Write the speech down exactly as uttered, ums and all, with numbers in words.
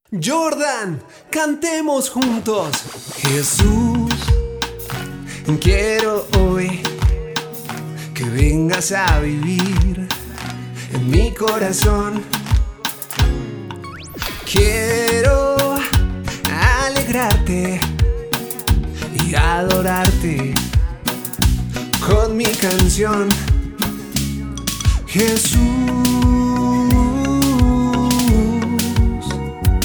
Jordan, cantemos juntos. Jesús, quiero hoy que vengas a vivir en mi corazón. Quiero alegrarte y adorarte con mi canción. Jesús,